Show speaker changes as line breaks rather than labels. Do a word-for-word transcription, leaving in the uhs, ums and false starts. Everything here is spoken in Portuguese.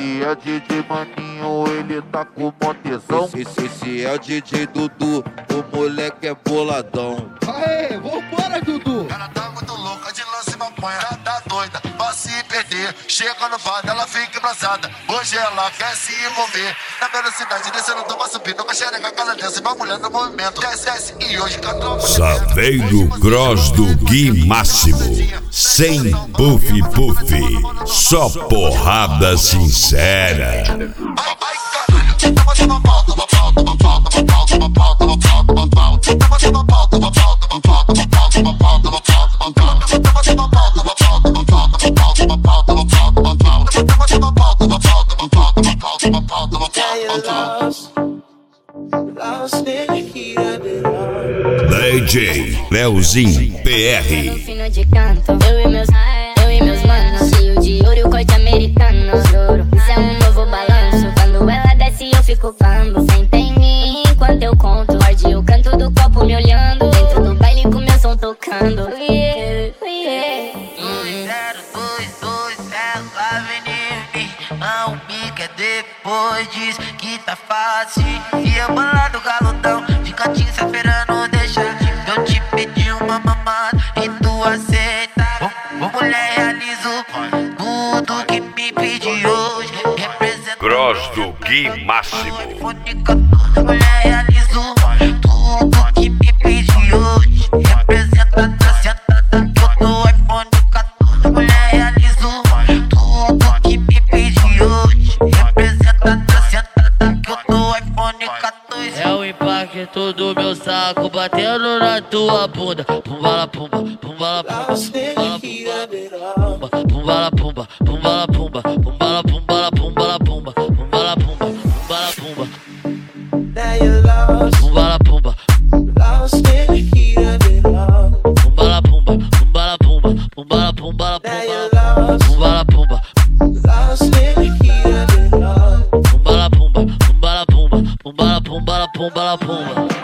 esse é D J Maninho, ele tá com mó tesão.
Esse, esse é o D J Dudu, o moleque é boladão.
Aê, vambora, Dudu!
Ela tá muito louca de lance e maconha, tá, tá doida pra se perder. Chega no bar, ela fica embraçada. Hoje ela quer se envolver. Na velocidade, descendo, toma subindo. Com a xereca, aquela dança, bagulhando no movimento. Desce, desce e hoje cantou.
Saveiro Cross do Gui Máximo. Sem puff puff, só porrada sincera.
Ai, ai, caralho. Toma, toma pau, toma pau, toma pau, toma pau, toma pau, toma pau, toma pau. Toma, toma pau, toma pau, toma pau, toma pau, toma pau, toma pau, toma pau. Toma, toma pau, toma pau, toma pau, toma pau, toma pau, toma pau, toma pau. Toma, toma pau, toma pau, toma pau, toma pau, toma pau, toma pau, toma pau.
D J Leozinho P R.
Fino de canto, eu e meus, eu e meus manos, cheio de ouro e o corte americano. Ouro, isso é um novo balanço. Quando ela desce eu fico bambo. Senta em mim enquanto eu conto. Morde o canto do copo me olhando. Dentro do baile com meu som tocando. Yeah, yeah.
dois zero dois dois, ela vem em mim. Não me quer depois, diz que tá fácil. E eu bolado galudão, de cantinho se esperando deixar. Eu te pedi uma mamada e tu aceita. Ô, ô mulher, realizo tudo que me pedi hoje. Representa
Cross do Gui Máximo.
mulher, realizo tudo que me pedi hoje. Representa a sentada que eu tô iPhone quatorze. Mulher, realizo tudo que me pedi hoje. Representa a sentada que eu tô iPhone quatorze. É o impacto do meu saco batendo na tua bunda. Pumbala pumba, pumbala pumba, pumbala pumba, pumbala pumba, pumbala pumba, pumbala pumbala pumba, pumbala pumba, pumbala pumba. Pumbala pumba, pumbala pumba, pumbala pumba, pumbala pumbala pumbala pumbala pumba. Pumbala pumba, pumbala pumba, pumbala pumbala pumbala pumba.